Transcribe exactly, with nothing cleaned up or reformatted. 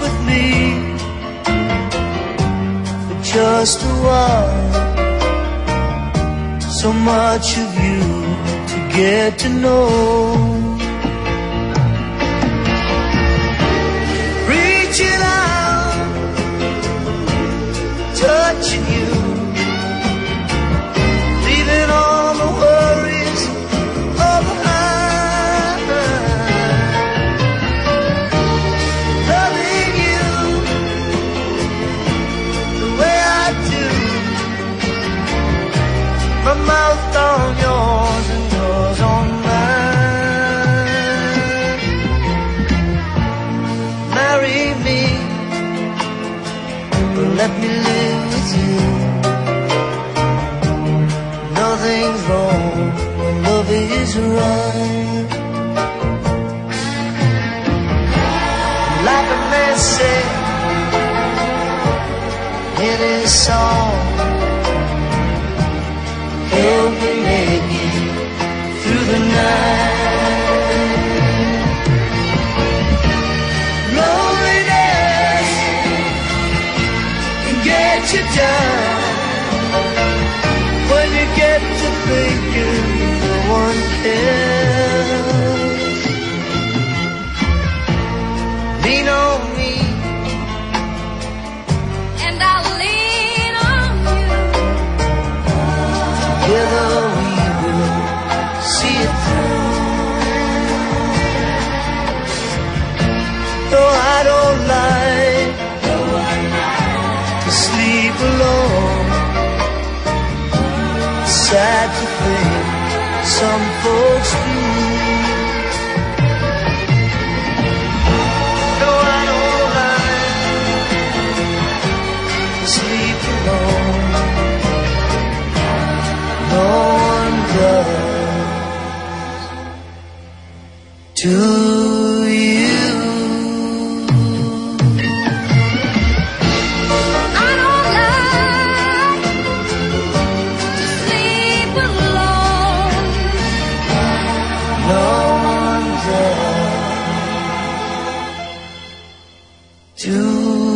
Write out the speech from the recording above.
with me for just a while. So much of you to get to know. Reaching out, touching you, leaving all the worries all behind. Loving you the way I do, my mouth on yours and yours on mine. Marry me, but let me live with you. Nothing's wrong when love is right. Like a man said in his song, help me make it through the night. Loneliness can get you down when you get to thinking no one cares. Lean on me and I'll lean on you. Together we will see it through. No, I don't like to sleep alone. Sad to think some folks do. No, I don't like to sleep alone. No one does. Do you? I don't like to sleep alone. No one does. Do